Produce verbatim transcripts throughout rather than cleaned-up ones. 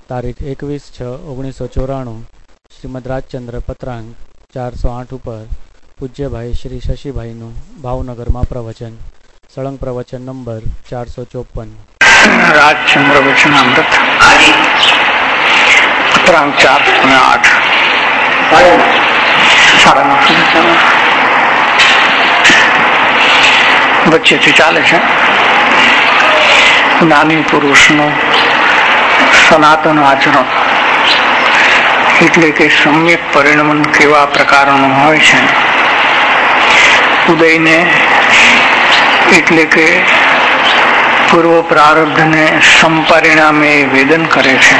તારીખ એકવીસ છ ઓગણીસો ચોરાણું શ્રીમદ રાજચંદ્ર પત્રાંક ચારસો આઠ ઉપર પૂજ્યભાઈ શ્રી શશીભાઈનું ભાવનગરમાં પ્રવચન. સળંગ પ્રવચન નંબર ચારસો ચોપન. રાજચંદ્ર વચનામૃત પત્રાંક ચારસો ને આઠ સાડા નવ સુધી વચ્ચેથી ચાલે છે. જ્ઞાની પુરુષનું સનાતન આચરણ એટલે કે સમ્યક પરિણમન કેવા પ્રકારનું હોય છે. ઉદયને એટલે કે પૂર્વ પ્રારબ્ધને સંપરિણામે વેદન કરે છે.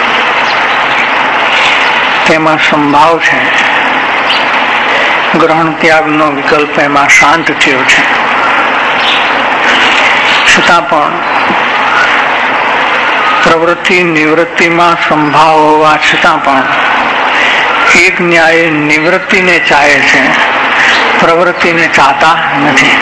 તેમાં સંભાવ છે. ગ્રહણ ત્યાગનો વિકલ્પ એમાં શાંત થયો છે. છતાં પણ પ્રવૃત્તિ નિવૃત્તિમાં સંભાવ હોવા છતાં પણ એક ન્યાય નિવૃત્તિને ચાહે છે, પ્રવૃત્તિને ચાહતા નથી.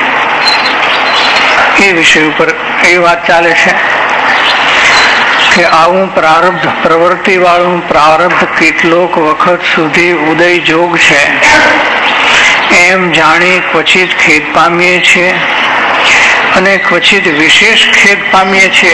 એ વિષય ઉપર એ વાત ચાલે છે કે આવું પ્રારબ્ધ પ્રવૃત્તિ વાળું પ્રારબ્ધ કેટલોક વખત સુધી ઉદય જોગ છે એમ જાણી ક્વચિત ખેદ પામીએ છીએ અને ક્વચિત વિશેષ ખેદ પામીએ છીએ.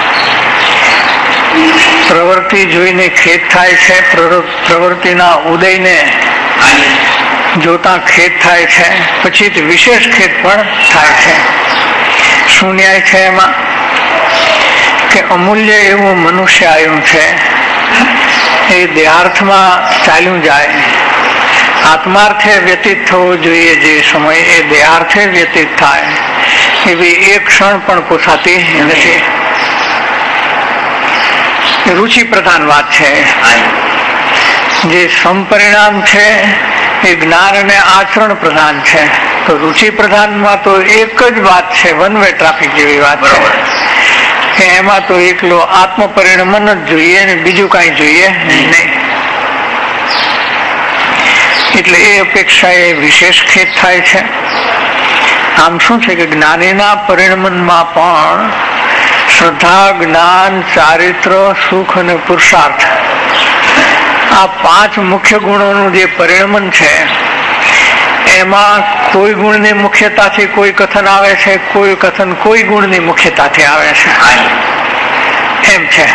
પ્રવૃત્તિ જોઈને ખેદ થાય છે, પ્રવૃત્તિના ઉદયને જોતા ખેદ થાય છે, પછી વિશેષ ખેદ પણ થાય છે. શું ન્યાય છે એમાં? કે અમૂલ્ય એવું મનુષ્ય આવ્યું છે, એ દેહાર્થમાં ચાલ્યું જાય. આત્માર્થે વ્યતીત થવો જોઈએ જે સમય એ દેહાર્થે વ્યતીત થાય એવી એક ક્ષણ પણ પોસાતી નથી. રુચિ પ્રધાન વાત છે. જે સંપરિણામ છે એ જ્ઞાન અને આચરણ પ્રધાન છે. તો રુચિ પ્રધાનમાં તો એક જ વાત છે, વન વે ટ્રાફિક જેવી વાત છે કે એમાં તો એકલો આત્મ પરિણમન જ જોઈએ ને બીજું કઈ જોઈએ નહીં. એટલે એ અપેક્ષા એ વિશેષ ખેદ થાય છે. આમ શું છે કે જ્ઞાનીના પરિણમનમાં પણ શ્રદ્ધા, જ્ઞાન, ચારિત્ર, સુખ અને પુરુષાર્થ આ પાંચ મુખ્ય ગુણોનું જે પરિણમન છે એમાં કોઈ ગુણની મુખ્યતાથી કોઈ કથન આવે છે, કોઈ કથન કોઈ ગુણની મુખ્યતાથી આવે છે એમ છે.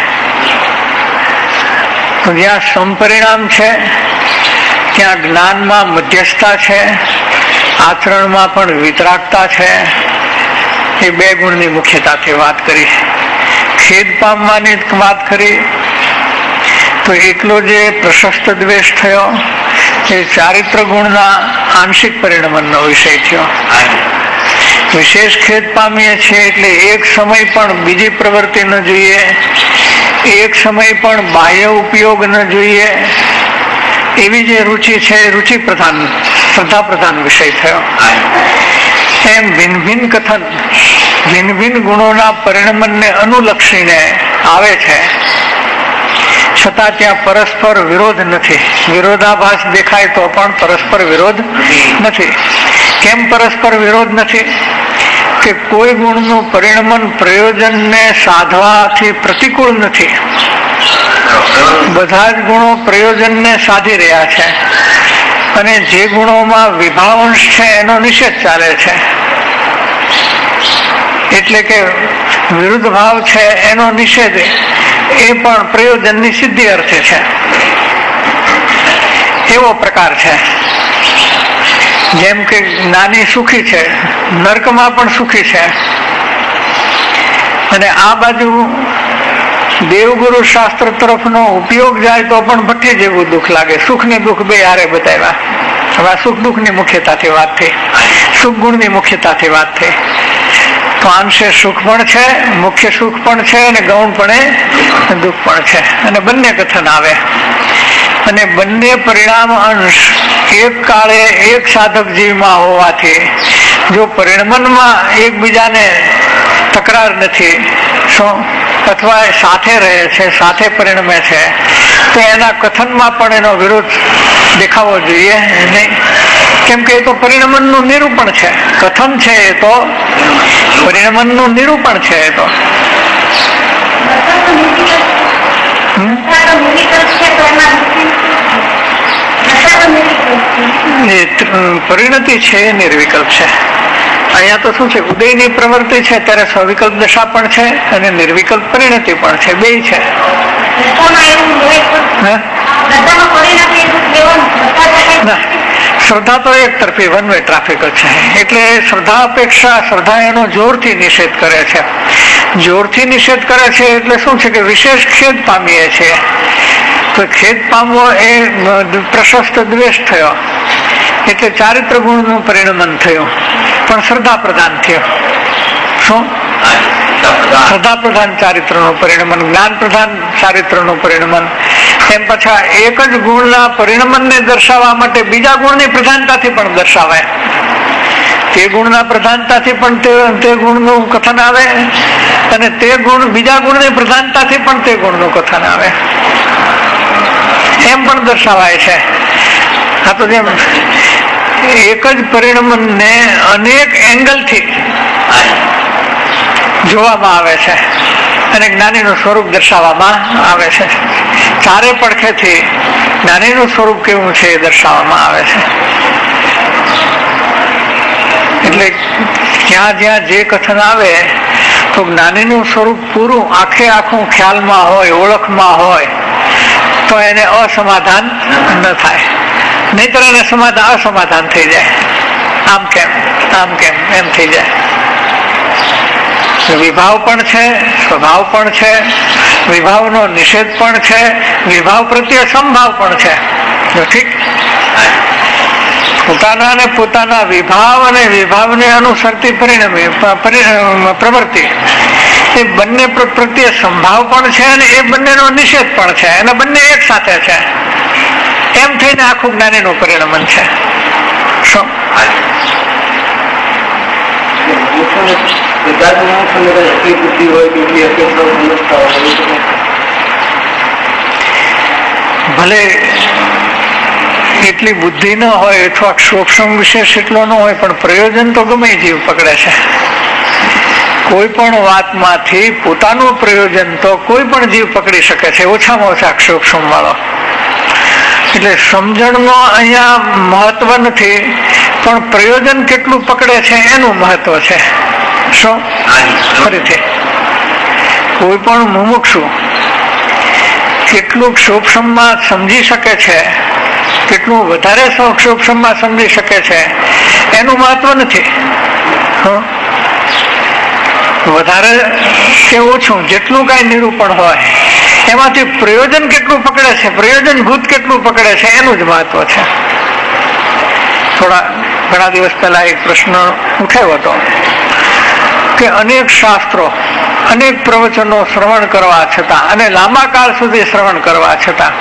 તો જ્યાં સંપરિણામ છે ત્યાં જ્ઞાનમાં મધ્યસ્થતા છે, આચરણમાં પણ વિતરાગતા છે. એ બે ગુણની મુખ્યતાથી વાત કરી. ખેદ પામવાની વાત કરી તો એકલો જે પ્રશસ્ત દ્વેષ થયો એ ચારિત્ર ગુણના આંશિક પરિણમનનો વિષય થયો. વિશેષ ખેદ પામીએ છીએ એટલે એક સમય પણ બીજી પ્રવૃત્તિ ન જોઈએ, એક સમય પણ બાહ્ય ઉપયોગ ન જોઈએ. એવી જે રુચિ છે એ રુચિ પ્રધાન, શ્રદ્ધા પ્રધાન વિષય થયો. એમ ભિન્ન ભિન્ન કથન ભિન્ન ભિન્ન ગુણોના પરિણમનને અનુલક્ષીને આવે છે, છતાં ત્યાં પરસ્પર વિરોધ નથી. વિરોધાભાસ દેખાય તો પણ પરસ્પર વિરોધ નથી. કેમ પરસ્પર વિરોધ નથી? કે કોઈ ગુણનું પરિણમન પ્રયોજનને સાધવાથી પ્રતિકૂળ નથી. બધા જ ગુણો પ્રયોજનને સાધી રહ્યા છે અને જે ગુણોમાં વિભાવંશ છે એનો નિષેધ ચાલે છે. એટલે કે વિરુદ્ધ ભાવ છે એનો નિષેધ એ પણ પ્રયોજનની સિદ્ધિ અર્થે છે. એવો પ્રકાર છે. જેમ કે જ્ઞાની સુખી છે, નર્કમાં પણ સુખી છે, અને આ બાજુ દેવગુરુ શાસ્ત્ર તરફનો ઉપયોગ જાય તો પણ ભઠ્ઠી જેવું દુઃખ લાગે. સુખ ને દુઃખ બે હારે બતાવ્યા. હવે સુખ દુઃખ ની મુખ્યતાથી વાત થઈ, સુખ ગુણની મુખ્યતાથી વાત થઈ. તો અંશે સુખ પણ છે, મુખ્ય સુખ પણ છે, અને ગૌણ પણ દુઃખ પણ છે, અને બંને કથન આવે. અને બંને પરિણામ અંશ એક કાળે એક સાધક જીવમાં હોવાથી જો પરિણમનમાં એકબીજાને તકરાર નથી, શું અથવા સાથે રહે છે, સાથે પરિણમે છે, તો એના કથનમાં પણ એનો વિરોધ દેખાવો જોઈએ નહીં. કેમ કે એ તો પરિણમનનું નિરૂપણ છે. કથન છે એ તો પરિણમનનું નિરૂપણ છે. એ તો પરિણતિ છે એ નિર્વિકલ્પ છે. અહીંયા તો શું છે, ઉદયની પ્રવૃત્તિ છે ત્યારે સવિકલ્પ દશા પણ છે અને નિર્વિકલ્પ પરિણતિ પણ છે, બે છે. શ્રદ્ધા તો એક તરફી વન વે ટ્રાફિક જ છે. એટલે શ્રદ્ધા અપેક્ષા શ્રદ્ધા એનો જોરથી નિષેધ કરે છે. જોરથી નિષેધ કરે છે એટલે શું છે કે વિશેષ ખેદ પામીએ છીએ. તો ખેદ પામવો એ પ્રશસ્ત દ્વેષ થયો, એટલે ચારિત્ર ગુણનું પરિણમન થયું, પણ શ્રદ્ધા પ્રધાન થયો. શું? શ્રદ્ધા પ્રધાન ચારિત્રનું પરિણમન, જ્ઞાન પ્રધાન ચારિત્રનું પરિણમન. એમ પાછા એક જ ગુણના પરિણમનને દર્શાવવા માટે બીજા ગુણની પ્રધાનતાથી પણ દર્શાવાય. તે ગુણના પ્રધાનતાથી પણ તે તે ગુણનું કથન આવે અને તે ગુણ બીજા ગુણની પ્રધાનતાથી પણ તે ગુણનું કથન આવે, એમ પણ દર્શાવાય છે. આ તો જેમ એક જ પરિણમનને અનેક એંગલથી જોવામાં આવે છે અને જ્ઞાનીનું સ્વરૂપ દર્શાવવામાં આવે છે. ચારે પડખેથી જ્ઞાનીનું સ્વરૂપ કેવું છે એ દર્શાવવામાં આવે છે. એટલે જ્યાં જ્યાં જે કથન આવે તો જ્ઞાનીનું સ્વરૂપ પૂરું આખે આખું ખ્યાલમાં હોય, ઓળખમાં હોય, તો એને અસમાધાન ન થાય. નહીતર એને સમાધાન અસમાધાન થઈ જાય. આમ કેમ આમ કેમ એમ થઈ જાય. વિભાવ પણ છે, સ્વભાવ પણ છે, વિભાવનો નિષેધ પણ છે, વિભાવ પ્રત્યે સંભાવ પણ છે. ઠીક, પોતાના ને પોતાના વિભાવ અને વિભાવને અનુસરતી પરિણમી પ્રવૃત્તિ એ બંને પ્રત્યે સંભાવ પણ છે અને એ બંનેનો નિષેધ પણ છે, અને બંને એક સાથે છે. એમ થઈને આખું જ્ઞાનીનું પરિણમન છે. શું? ભલે એટલી બુદ્ધિ ન હોય અથવા સૂક્ષ્મ વિશેષ એટલો ન હોય, પણ પ્રયોજન તો ગમે જીવ પકડે છે. કોઈ પણ વાતમાંથી પોતાનું પ્રયોજન તો કોઈ પણ જીવ પકડી શકે છે, ઓછામાં ઓછા સૂક્ષ્મ વાળો. એટલે સમજણનો અહીંયા મહત્વ નથી, પણ પ્રયોજન કેટલું પકડે છે એનું મહત્વ છે. શું? ફરીથી કોઈ પણ મુમુક્ષુ કેટલું સૂક્ષ્મમાં સમજી શકે છે, કેટલું વધારે સૂક્ષ્મમાં સમજી શકે છે એનું મહત્વ નથી. વધારે કે ઓછું જેટલું કઈ નિરૂપણ હોય એમાંથી પ્રયોજન કેટલું પકડે છે, પ્રયોજન ભૂત કેટલું પકડે છે એનું જ મહત્વ છે. થોડા ઘણા દિવસ પહેલા એક પ્રશ્ન ઉઠાયો હતો કે અનેક શાસ્ત્રો, અનેક પ્રવચનો શ્રવણ કરવા છતાં અને લાંબા કાળ સુધી શ્રવણ કરવા છતાં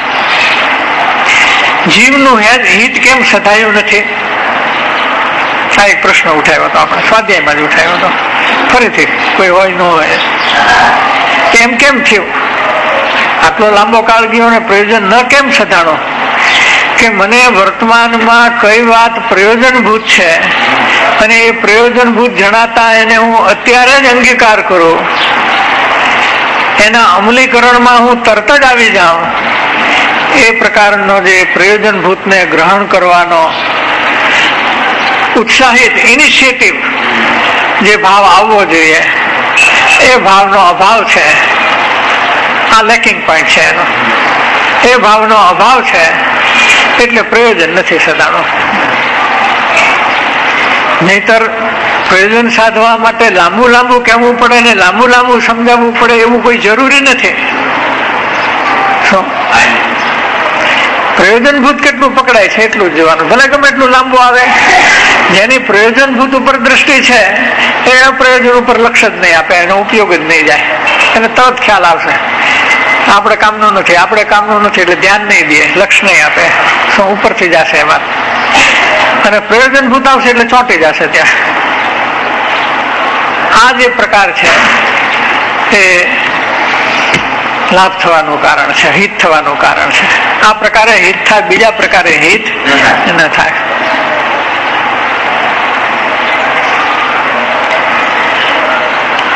જીવનું હિત કેમ સધાયું નથી? આ એક પ્રશ્ન ઉઠાયો હતો, આપણે સ્વાધ્યાયમાં જ ઉઠાયો હતો. ફરીથી કોઈ હોય ન હોય એમ કેમ થયું? આટલો લાંબો કાળ ગયો અને પ્રયોજન ન કેમ સધાણો? કે મને વર્તમાનમાં કઈ વાત પ્રયોજનભૂત છે અને એ પ્રયોજનભૂત જણાતા એને હું અત્યારે જ અંગીકાર કરું, એના અમલીકરણમાં હું તરત જ આવી જાઉં, એ પ્રકારનો જે પ્રયોજનભૂતને ગ્રહણ કરવાનો ઉત્સાહિત ઇનિશિયેટિવ જે ભાવ આવવો જોઈએ એ ભાવનો અભાવ છે. આ લેકિંગ પોઈન્ટ છે એનો. એ ભાવનો અભાવ છે એટલે પ્રયોજન નથી સદાનું. નહીતર પ્રયોજન સાધવા માટે લાંબુ લાંબુ કહેવું પડે ને લાંબુ લાંબુ સમજાવવું પડે એવું કોઈ જરૂરી નથી. શું? પ્રયોજનભૂત કેટલું પકડાય છે એટલું જ જોવાનું, ભલે ગમે એટલું લાંબુ આવે. જેની પ્રયોજનભૂત ઉપર દ્રષ્ટિ છે એ અપ્રયોજન ઉપર લક્ષ જ નહીં આપે, એનો ઉપયોગ જ નહીં જાય, એને તરત ખ્યાલ આવશે આપણે કામનું નથી, આપણે કામનું નથી, એટલે ધ્યાન નહીં દે, લક્ષ નહીં આપે, શું ઉપરથી જશે એમાં, અને પ્રયોજનભૂત આવશે એટલે ચોંટી જશે ત્યાં. આ જે પ્રકાર છે એ લાભ થવાનું કારણ છે, હિત થવાનું કારણ છે. આ પ્રકારે હિત થાય, બીજા પ્રકારે હિત ન થાય.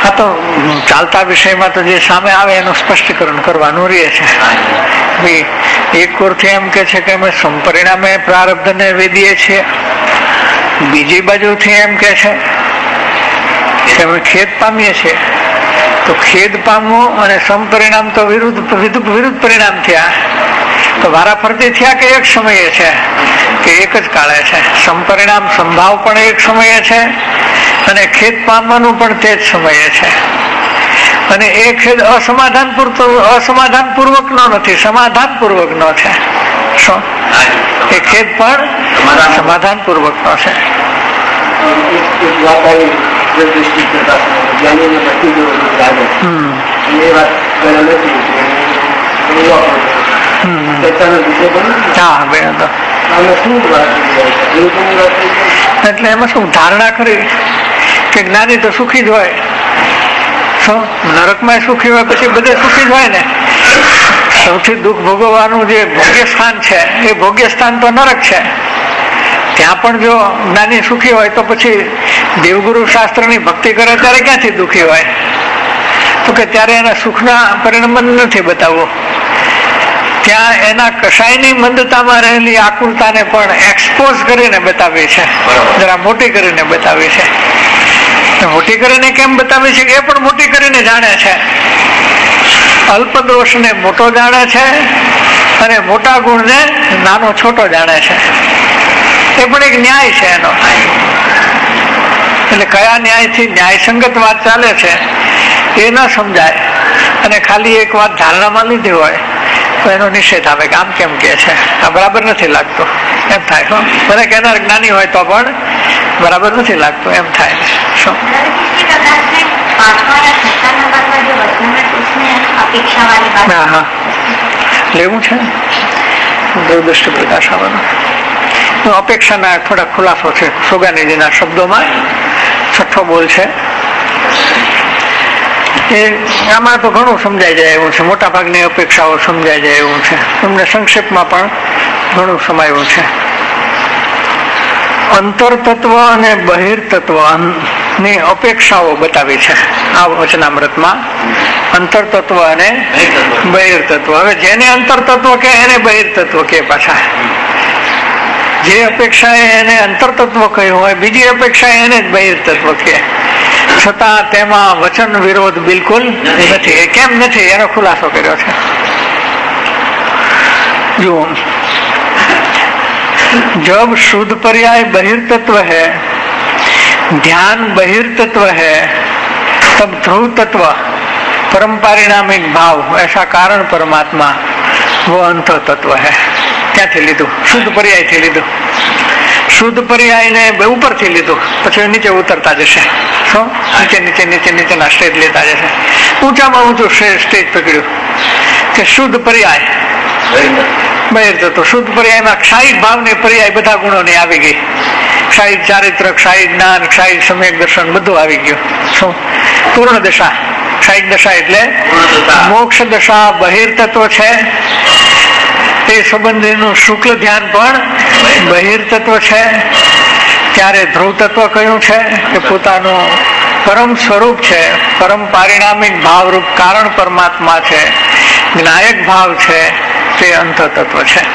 આ તો ચાલતા વિષયમાં તો જે સામે આવે એનું સ્પષ્ટીકરણ કરવાનું રહે છે. એક કોરથી એમ કે છે કે અમે સંપરિણામે પ્રારબ્ધને વેદીએ છીએ, બીજી બાજુથી એમ કે છે કે અમે ખેદ પામીએ છીએ. તો ખેદ પામવું અને સંપરિણામ તો વિરુદ્ધ વિરુદ્ધ પરિણામ થયા. તો વારાફરતી થયા કે એક સમયે છે કે એક જ કાળે છે? સંપરિણામ સંભાવ પણ એક સમયે છે અને ખેદ પામવાનું પણ તે જ સમયે છે. અને એ ખેદ અસમાધાન પૂરતો અસમાધાન પૂર્વક નો નથી, સમાધાન પૂર્વક નો છે. શું એ ખેદ પણ સમાધાન પૂર્વક નો છે. એટલે એમાં શું ધારણા કરી કે જ્ઞાની તો સુખી જ હોય. શું નરકમાં સુખી હોય પછી બધે સુખી જ હોય ને? સૌથી દુઃખ ભોગવવાનું જે ભોગ્ય સ્થાન છે એ ભોગ્ય સ્થાન તો નરક છે. ત્યાં પણ જો જ્ઞાની સુખી હોય તો પછી દેવગુરુ શાસ્ત્રની ભક્તિ કરે ત્યારે ક્યાંથી દુઃખી હોય? તો કે ત્યારે એના સુખના પરિણામ નથી બતાવવું. ત્યાં એના કસાયની મંદતામાં રહેલી આકુરતાને પણ એક્સપોઝ કરીને બતાવી છે, જરા મોટી કરીને બતાવી છે. મોટી કરીને કેમ બતાવી છે? એ પણ મોટી કરીને જાણે છે. અલ્પ દોષને મોટો જાણે છે અને મોટા ગુણને નાનો છોટો જાણે છે. એ પણ એક ન્યાય છે એનો. એટલે કયા ન્યાયથી ન્યાયસંગત વાત ચાલે છે એ ન સમજાય અને ખાલી એક વાત ધારણામાં લીધી હોય તો એનો નિષેધ આવે કે આમ કેમ કે છે, આ બરાબર નથી લાગતું, એમ થાય. મને કહેનાર જ્ઞાની હોય તો પણ બરાબર નથી લાગતું એમ થાય. શું હા હા લેવું છે દૂરદ્રષ્ટિ પ્રકાશ આવવાનો. અપેક્ષાના થોડા ખુલાસો છે સોગાનીજીના શબ્દોમાં. છઠ્ઠો બોલ છે એ આમાં તો ઘણું સમજાઈ જાય એવું છે. મોટા ભાગની અપેક્ષાઓ સમજાઈ જાય એવું છે. તમને સંક્ષેપમાં પણ ઘણું સમાયું છે. અંતર તત્વ અને બહિર્તત્વ ની અપેક્ષાઓ બતાવી છે આ વચનામૃતમાં. અંતર તત્વ અને બહિર્તત્વ. હવે જેને અંતર તત્વ કે એને બહિર્તત્વ કે પાછા. જે અપેક્ષા એને અંતર તત્વ કહ્યું હોય, બીજી અપેક્ષા એને જ બહિર્તત્વ કે. છતાં તેમાં વચન વિરોધ બિલકુલ નથી. એ કેમ નથી એનો ખુલાસો કર્યો છે. જુઓ, जब शुद्ध पर्याय बहिर्तत्व है, ध्यान बहिर्तत्व है, तब ध्रुव तत्व परम पारिणामिक भाव ऐसा कारण परमात्मा वो अंत तत्व है. ક્યાંથી લીધું? શુદ્ધ પર્યાય થી લીધું. શુદ્ધ પર્યાય ને ઉપર થી લીધું, પછી નીચે ઉતરતા જશે. શું નીચે નીચે નીચે નીચેના સ્ટેજ લેતા જશે. ઊંચામાં ઊંચું સ્ટેજ પકડ્યું કે શુદ્ધ પર્યાય બહિર્તત્વ. શુદ્ધ પર્યાયમાં ક્ષાયિક ભાવની પર્યાય બધા ગુણોની આવી ગઈ. ક્ષાયિક ચારિત્ર, ક્ષાયિક જ્ઞાન, ક્ષાયિક સમ્યક દર્શન બધું આવી ગયું. શું પૂર્ણ દશા. ક્ષાયિક દશા એટલે મોક્ષ દશા બહિર્તત્વ છે. એ સંબંધીનું શુક્લ ધ્યાન પણ બહિર્તત્વ છે. ત્યારે ધ્રુવ તત્વ કયું છે કે પોતાનું પરમ સ્વરૂપ છે, પરમ પારિણામિક ભાવરૂપ કારણ પરમાત્મા છે, જ્ઞાયક ભાવ છે, તે अंत तत्व है.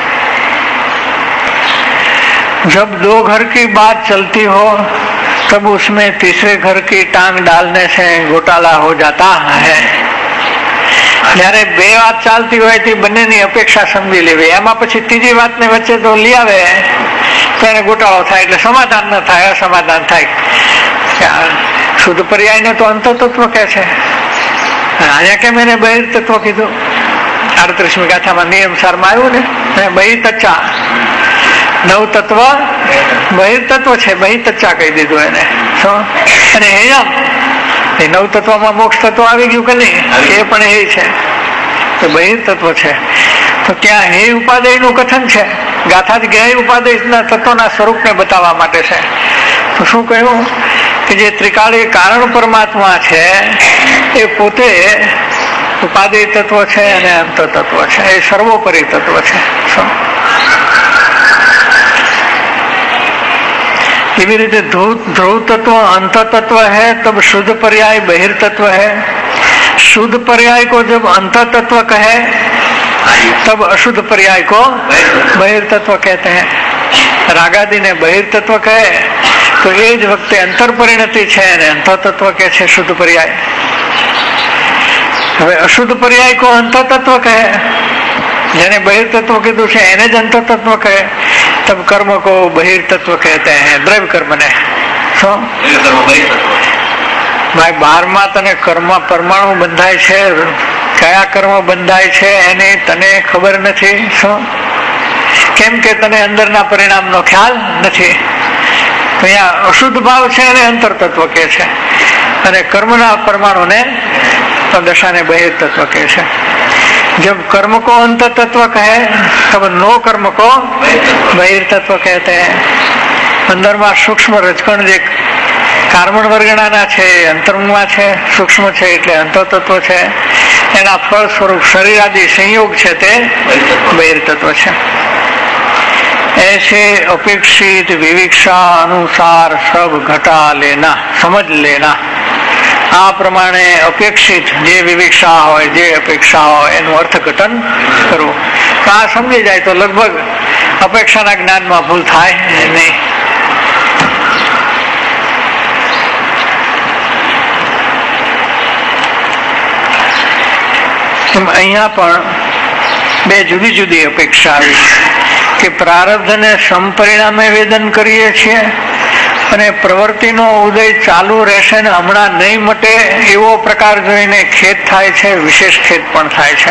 जब दो घर की बात चलती हो तब उसमें तीसरे घर की टांग डालने से घोटाला हो जाता है. जયારે બે વાત ચાલતી હોય તે બંનેની અપેક્ષા સમજી લેવી, એમાં પછી ત્રીજી વાતને વચ્ચે તો લઈ આવે તો એને ગોટાળો થાય, એટલે સમાધાન ન થાય, અસમાધાન થાય. શુદ્ધ પર્યાયને તો અંત તત્વ કહે છે. અહીંયા કેમ એને બહિર્તત્વ કીધું? આડત્રીસમી ગાથામાં નિયમ સારમાં આવ્યું ને, બહિર્તચ્ચા. નવ તત્વ બહિર્તત્વ છે, બહિર્તચ્ચા કહી દીધું એને. અને હેયમ એ નવ તત્વમાં મોક્ષ તત્વ આવી ગયું કે નહીં? એ પણ એ છે, બહિર્તત્વ છે. તો ત્યાં હે ઉપાદેય નું કથન છે. ગાથા જ ગેય ઉપાદેયના તત્વના સ્વરૂપને બતાવવા માટે છે. તો શું કહ્યું કે જે ત્રિકાળી કારણ પરમાત્મા છે એ પોતે ઉપાદેય તત્વ છે અને અંત તત્વ છે. એ સર્વોપરી તત્વ છે. इसी रीते ध्रुव ध्रुव तत्व अंत तत्व है तब शुद्ध पर्याय बहिर्तत्व है। शुद्ध पर्याय को जब अंत तत्व कहे तब अशुद्ध पर्याय को बहिर्तत्व कहते हैं। रागादि ने बहिर्तत्व कहे तो ये ज वक्ते अंतर परिणति है ने अंत तत्व के छे शुद्ध पर्याय। હવે અશુદ્ધ પર્યાય કો અંત તત્વ કહે, જેને બહિર્તત્વ કીધું છે એને જ અંત તત્વ કહે। તબ કર્મ કો બહિર્તત્વ કહેતે हैं, દ્રવ્ય કર્મ ने। શું ભાઈ બારમાં તને કર્મ પરમાણુ બંધાય છે, કયા કર્મ બંધાય છે એની તને ખબર નથી। શું કેમ કે તને અંદરના પરિણામનો ખ્યાલ નથી। અહીંયા અશુદ્ધ ભાવ છે એને અંતર તત્વ કહે છે અને કર્મના પરમાણુને दशा ने बहिर्तत्व कहे। जब कर्म को अंत तत्व कहे तब नो कर्म को बहिर्तत्व कहते हैं। अंदर में सूक्ष्म रजकण जे कार्बन वर्गना छे अंतरंगमा छे, सूक्ष्म छे એટલે अंत तत्व छे। एना फल स्वरूप शरीर आदि संयोग छे ते बहिर्तत्व छे। ऐसे अपेक्षित विविक्षा अनुसार सब घटा लेना, समझ लेना। आ प्रमाणे अपेक्षित जे विविक्षा होय, जे अपेक्षा होय एनु अर्थघटन करवुं। तो आ समझी जाए तो लगभग अपेक्षाना ज्ञान में भूल थाय नहीं। अहींया पण बे जुदी जुदी अपेक्षा आवी के प्रारब्ध ने समपरिणामे वेदन करीए छीए અને પ્રવૃત્તિનો ઉદય ચાલુ રહેશે ને હમણાં નહીં મટે એવો પ્રકાર જોઈને ખેદ થાય છે, વિશેષ ખેદ પણ થાય છે।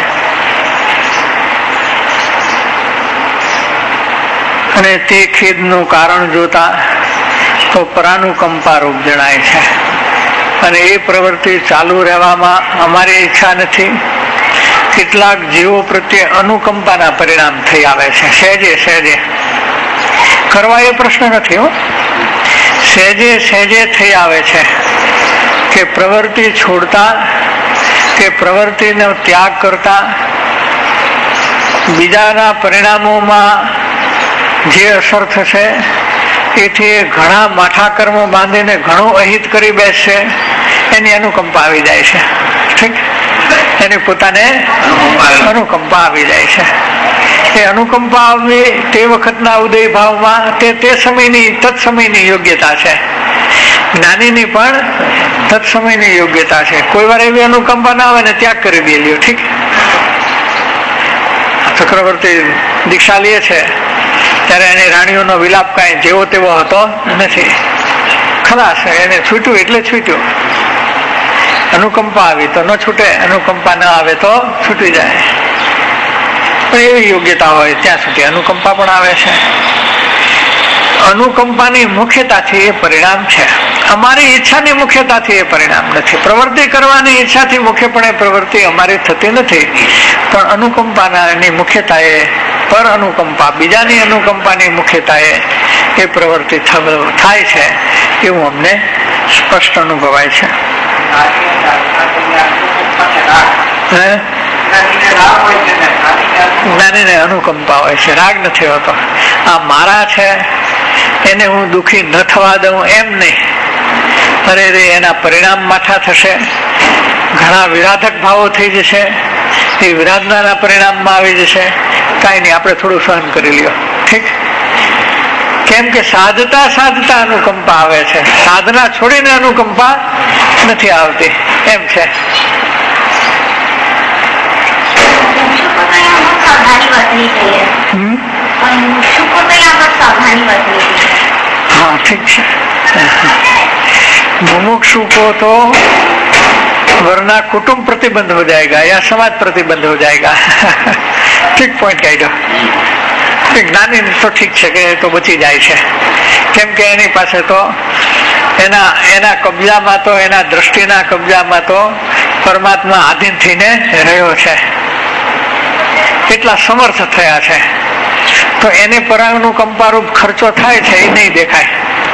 અને તે ખેદનું કારણ જોતા તો પરાનુકંપા રૂપ જણાય છે અને એ પ્રવૃત્તિ ચાલુ રહેવામાં અમારી ઈચ્છા નથી। કેટલાક જીવો પ્રત્યે અનુકંપાના પરિણામ થઈ આવે છે, સહેજે સહેજે કરવા એ પ્રશ્ન નથી હો, સહેજે સહેજે થઈ આવે છે કે પ્રવૃત્તિ છોડતા કે પ્રવૃત્તિનો ત્યાગ કરતા બીજાના પરિણામોમાં જે અસર થશે એથી ઘણા માઠા કર્મો બાંધીને ઘણું અહિત કરી બેસશે, એની અનુકંપા આવી જાય છે। ઠીક, એની પોતાને અનુકંપા આવી જાય છે। એ અનુકંપા આવવી તે વખતના ઉદય ભાવમાં તે તે સમયની તત્સમયની યોગ્યતા છે। જ્ઞાનીની પણ તત્સમયની યોગ્યતા છે। કોઈ વાર એવી અનુકંપા ના આવે ને ત્યાગ કરી દે લ્યો। ઠીક, ચક્રવર્તી દીક્ષા લે છે ત્યારે એની રાણીઓનો વિલાપ કાંઈ જેવો તેવો હતો નથી, ખલાસ, એને છૂટ્યું એટલે છૂટ્યું। અનુકંપા આવી તો ન છૂટે, અનુકંપા ન આવે તો છૂટી જાય। પણ એવી યોગ્યતા હોય ત્યાં સુધી અનુકંપા પણ આવે છે। અનુકંપાની મુખ્યતાથી એ પરિણામ છે, અમારી ઈચ્છાની મુખ્યતાથી એ પરિણામ નથી। પ્રવૃત્તિ કરવાની ઈચ્છાથી મુખ્યપણે પ્રવૃત્તિ અમારી થતી નથી, પણ અનુકંપાની મુખ્યતાએ પર અનુકંપા, બીજાની અનુકંપાની મુખ્યતાએ એ પ્રવૃત્તિ થાય છે એવું અમને સ્પષ્ટ અનુભવાય છે। હે, જ્ઞાનીને અનુકંપા હોય છે, રાગ નથી હોતો। આ મારા છે એને હું દુઃખી ન થવા દઉં એમ નહીં, અરે રે એના પરિણામ માઠા થશે, ઘણા વિરાધક ભાવો થઈ જશે, એ વિરાધનાના પરિણામમાં આવી જશે, કાંઈ નહીં આપણે થોડું સહન કરી લ્યો। ઠીક, કેમ કે સાધતા સાધતા અનુકંપા આવે છે, સાધના છોડીને અનુકંપા નથી આવતી એમ છે। हाँ ठीक है। मुमुक्षु को तो वरना कुटुंब प्रतिबंध हो जाएगा या समाज प्रतिबंध हो जाएगा। ठीक पॉइंट काढ्यो। ज्ञानी तो ठीक है कि तो बची जाए છે, કેમ કે એની પાસે તો એના એના કબજામાં તો એના દ્રષ્ટિના કબજામાં તો પરમાત્મા આધીન થઈને રહ્યો છે, કેટલા સમર્થ થયા છે, તો એને પરાનુકંપા રૂપ ખર્ચો થાય છે એ નહીં દેખાય।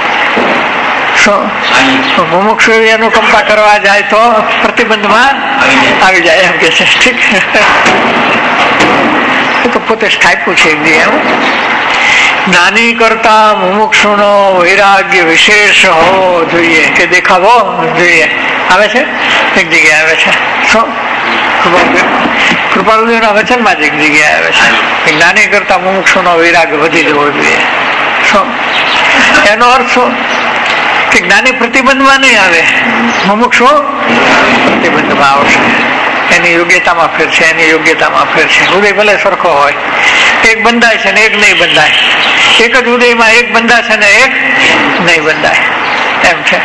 મુમુક્ષુ અનુકંપા કરવા જાય તો પ્રતિબંધમાં આવી જાય એમ કે છે। ઠીક, તો પોતે સ્થાપ્યું છે એમ। જ્ઞાની કરતા મુમુક્ષુનો વૈરાગ્ય વિશેષ હોવો જોઈએ કે દેખાવો જોઈએ. આવે છે એક જગ્યાએ આવે છે શું કૃપાળુજીના વચનમાં જ એક જગ્યાએ આવે છે જ્ઞાની કરતા મુમુક્ષુનો વૈરાગ્ય વધી જવો જોઈએ. શું એનો અર્થ શું કે જ્ઞાની પ્રતિબંધમાં નહીં આવે, મુમુક્ષુ પ્રતિબંધમાં આવશે. એની યોગ્યતામાં ફેર છે, એની યોગ્યતામાં ફેર છે. ઉદય ભલે સરખો હોય, એક બંધાય છે ને એક નહીં બંધાય, એક જ ઉદયમાં એક બંધાય છે ને એક નહીં બંધાય, એમ છે.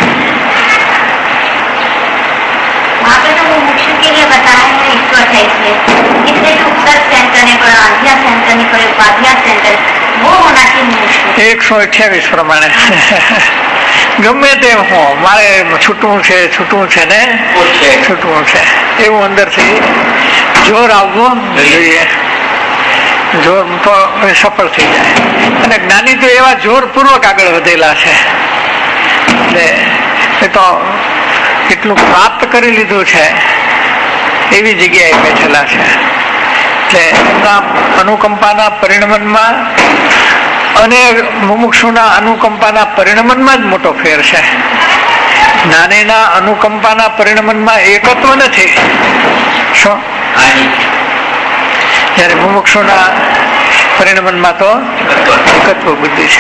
के लिए बताया है एक सौ अट्ठाईस में कितने उत्तर सहन करने पर आध्यास सहन करने पर उपाध्यास सहन कर वो होना चाहिए. એકસો અઠ્યાવીસ પ્રમાણે ગમે તે હો મારે છૂટવું છે છૂટવું છે ને છૂટવું છે એવું અંદરથી જોર આવવું જોઈએ. જોર તો સફળ થઈ જાય. અને જ્ઞાની તો એવા જોર પૂર્વક આગળ વધેલા છે એટલે એ તો કેટલું પ્રાપ્ત કરી લીધું છે એવી જગ્યાએ બેઠેલા છે. એટલે એમના અનુકંપાના પરિણમનમાં અને મુમુક્ષુના અનુકંપાના પરિણમનમાં જ મોટો ફેર છે. જ્ઞાનીના અનુકંપાના પરિણમનમાં એકત્વ નથી. શું? જયારે મુમુક્ષુના પરિણમનમાં તો એકત્વ બુદ્ધિ છે.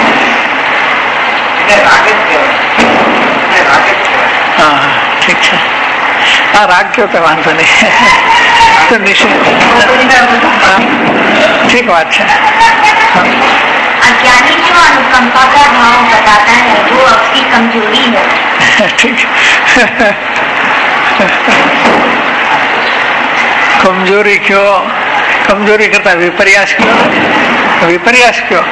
હા ઠીક છે. હા રાગ કયો તો વાંધો નહીં, તો ઠીક વાત છે. अज्ञानी जो अनुकंपा का भाव बताता है वो उसकी कमजोरी है. ठीक. कमजोरी क्यों? कमजोरी करता विपर्यास क्यों? विपर्यास क्यों?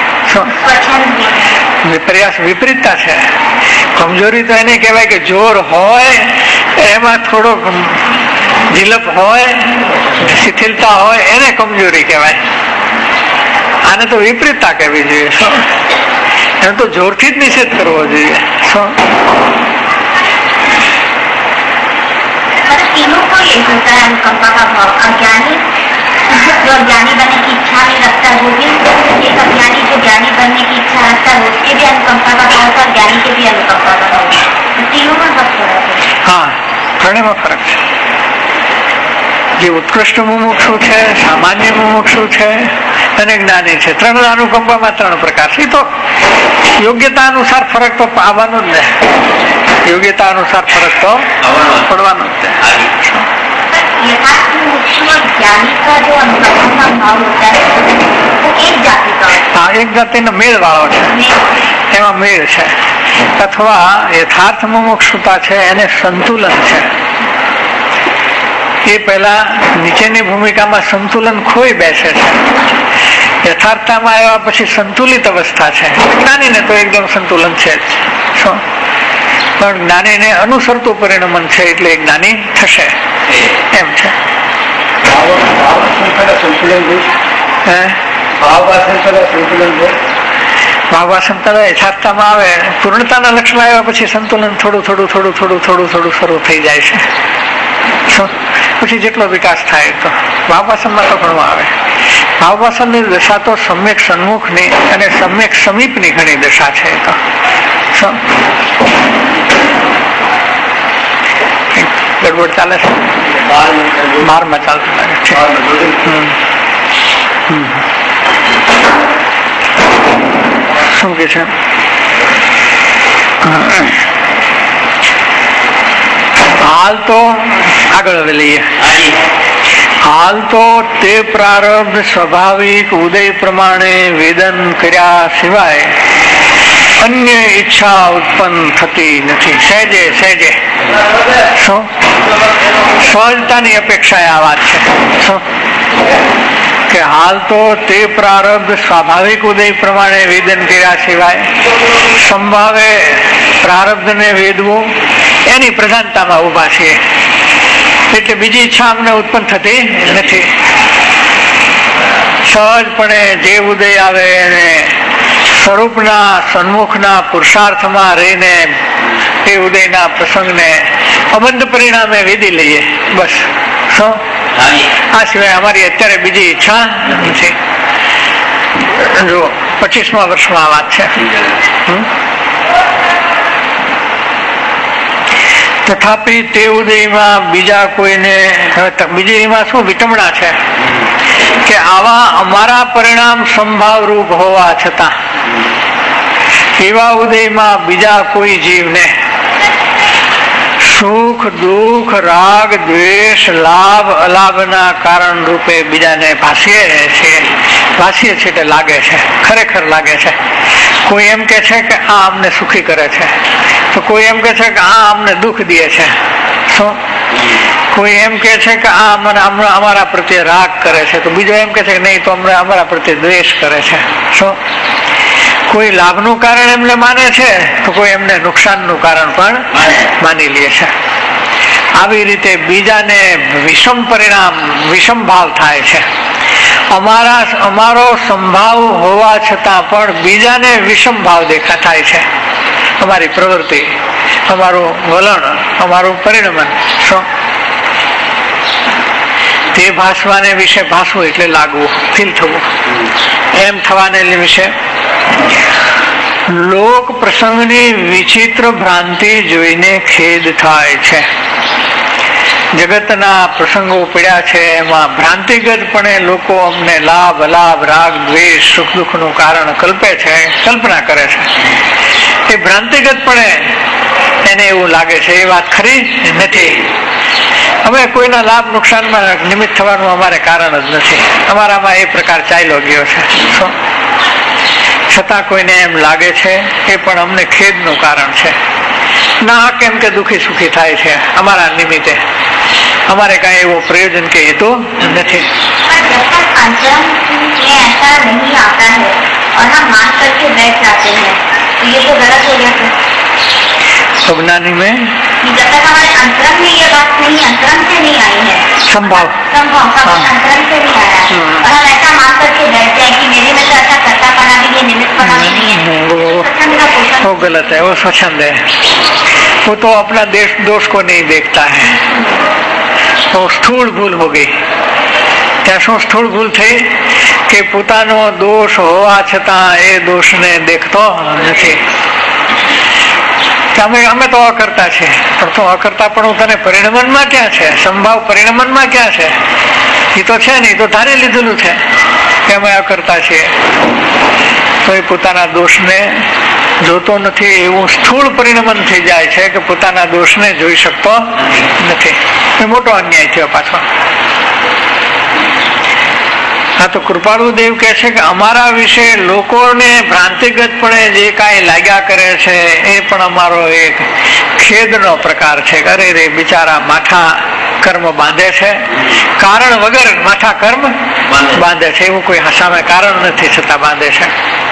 વિપર્યાસ વિપરીતતા છે. કમજોરી તો એને કહેવાય કે જોર હોય એમાં થોડોક ઝીલપ હોય, શિથિલતા હોય, એને કમજોરી કહેવાય. આને તો વિપરીતતા કહેવી જોઈએ. શું? એને તો જોરથી જ નિષેધ કરવો જોઈએ. શું? तीनों को ये होता है अनुकंपा का भाव. अज्ञानी जो ज्ञानी बनने की इच्छा नहीं रखता वो भी, एक अज्ञानी जो ज्ञानी बनने की इच्छा रखता है उसके भी अनुकंपा का भाव था, ज्ञानी के भी अनुकंपा का भाव. तीनों में बहुत फर्क है. हाँ ત્રણેયમાં ફરક છે. જે ઉત્કૃષ્ટ મુમુક્ષુ છે, સામાન્ય મુમુક્ષુ છે અને જ્ઞાની છે, ત્રણ અનુકંપામાં ત્રણ પ્રકાર છે. તો યોગ્યતા અનુસાર ફરક તો આવવાનો જ ને, યોગ્યતા અનુસાર ફરક તો પડવાનો જ. यथार्थ मुमुक्षु और ज्ञानी का जो अनुकंपा का भाव होता है वो एक जाति का होता है. हाँ एक जातिनो मेळ वाળો છે, એમાં મેળ છે. અથવા યથાર્થ મુમુક્ષુતા છે એને સંતુલન છે. એ પહેલા નીચેની ભૂમિકામાં સંતુલન ખોઈ બેસે છે. યથાર્થતામાં આવ્યા પછી સંતુલિત અવસ્થા છે. જ્ઞાનીને તો એકદમ સંતુલન છે જ. શું? પણ જ્ઞાનીને અનુસરતું પરિણમન છે એટલે જ્ઞાની થશે એમ છે. ભાવવાસન યથાર્થતામાં આવે, પૂર્ણતાના લક્ષણ આવ્યા પછી સંતુલન થોડું થોડું થોડું થોડું થોડું થોડું શરૂ થઈ જાય છે. શું? પછી જેટલો વિકાસ થાય તો ભાવવાસનમાં તો ઘણું આવે. ભાવવાસનની દશા તો સમ્યક સન્મુખની અને સમ્યક સમીપની ઘણી દશા છે. તો શું ગડબડ ચાલે છે? બારમાં ચાલતું લાગે છે. શું કે છે? હાલ તો આગળ હવે લઈએ. હાલ તો તે પ્રારબ્ધ સ્વાભાવિક ઉદય પ્રમાણે વેદન કર્યા સિવાય અન્ય ઈચ્છા ઉત્પન્ન થતી નથી. સહેજે સહેજે શું સહજતાની અપેક્ષા આ વાત છે. શું કે હાલ તો તે પ્રારબ્ધ સ્વાભાવિક ઉદય પ્રમાણે વેદન કર્યા સિવાય સંભાવે પ્રારબ્ધને વેદવું એની પ્રધાનતામાં ઉભા છીએ. એટલે બીજી ઈચ્છા અમને ઉત્પન્ન થતી નથી. સહજપણે જે ઉદય આવે એને સ્વરૂપના સન્મુખના પુરુષાર્થમાં રહીને એ ઉદયના પ્રસંગને અબંધ પરિણામે વેદી લઈએ. બસ. શું? આ સિવાય અમારી અત્યારે બીજી ઈચ્છા નથી. જો પચીસમા વર્ષમાં આ વાત છે. તથાપિ તે ઉદયમાં બીજા કોઈને, બીજી એમાં શું વિટમણા છે કે આવા અમારા પરિણામ સંભાવ રૂપ હોવા છતાં એવા ઉદયમાં બીજા કોઈ જીવને સુખ દુઃખ રાગ દ્વેષ લાભ અલાભના કારણ રૂપે બીજાને ભાસીએ છે ભાસીએ છે તે લાગે છે, ખરેખર લાગે છે. કોઈ એમ કે છે કે આ અમને સુખી કરે છે, તો કોઈ એમ કે છે કે આ અમને દુઃખ દે છે. શું? કોઈ એમ કે છે કે આ અમારા પ્રત્યે રાગ કરે છે, તો બીજો એમ કે છે કે નહીં તો અમને અમારા પ્રત્યે દ્વેષ કરે છે. શું? કોઈ લાભનું કારણ એમને માને છે, તો કોઈ એમને નુકસાનનું કારણ પણ માની લે છે. આવી રીતે બીજાને વિષમ પરિણામ વિષમ ભાવ થાય છે. અમારા અમારો સંભાવ હોવા છતાં પણ બીજાને વિષમ ભાવ દેખા થાય છે. અમારી પ્રવૃત્તિ, અમારું વલણ, અમારું પરિણમન. શું? તે ભાસવાને વિશે ભાસવું એટલે લાગવું, ફીલ થવું. એમ થવાને વિશે લોક પ્રસંગની વિચિત્ર ભ્રાંતિ જોઈને ખેદ થાય છે. જગતના પ્રસંગો પડ્યા છે એમાં ભ્રાંતિગતપણે લોકો અમને લાભ અલાભ રાગ દ્વેષ સુખ દુઃખનું કારણ કલ્પે છે, કલ્પના કરે છે. એ ભ્રાંતિગતપણે એને એવું લાગે છે. એ વાત ખરી નથી. અમે કોઈના લાભ નુકસાનમાં નિમિત્ત થવાનું અમારે કારણ જ નથી. અમારામાં એ પ્રકાર ચાલ્યો ગયો છે. છતાં કોઈને એમ લાગે છે એ પણ અમને ખેદનું કારણ છે. ના કેમ કે દુઃખી સુખી થાય છે અમારા નિમિત્તે. અમારે કઈ એવો પ્રયોજન કે હેતુ નથી. अज्ञानी में जब तक हमारे अंतरंग में ये बात नहीं अंतरंग से नहीं आई है, संभाव संभाव अंतरंग से नहीं आया है, और हम ऐसा मान करके बैठते हैं कि मेरे में तो ऐसा करता पना भी है, निमित्त पना भी नहीं है, वो गलत है, वो स्वच्छंद है. वो तो अपना देश दोष को नहीं देखता है. वो स्थूल भूल हो गई. ત્યાં શું સ્થૂળ ભૂલ થઈ કે પોતાનો દોષ હોવા છતાં એ દોષને દેખતો નથી. અમે અમે તો અકર્તા છે, પણ તો અકર્તા પણ તને પરિણમનમાં ક્યાં છે? સંભાવ પરિણમનમાં ક્યાં છે? એ તો છે નહીં, તો ધારી લીધેલું છે કે અમે અકર્તા છીએ. તો એ પોતાના દોષને જોતો નથી. એવું સ્થૂળ પરિણમન થઈ જાય છે કે પોતાના દોષને જોઈ શકતો નથી. એ મોટો અન્યાય થયો પાછો. હા, તો કૃપાળુ દેવ કહે છે કે અમારા વિશે લોકોને ભ્રાંતિગતપણે જે કાંઈ લાગ્યા કરે છે એ પણ અમારો એક ખેદનો પ્રકાર છે. અરે રે બિચારા માથા કર્મ બાંધે છે, કારણ વગર માથા કર્મ બાંધે છે. એવું કોઈ સામે કારણ નથી છતાં બાંધે છે.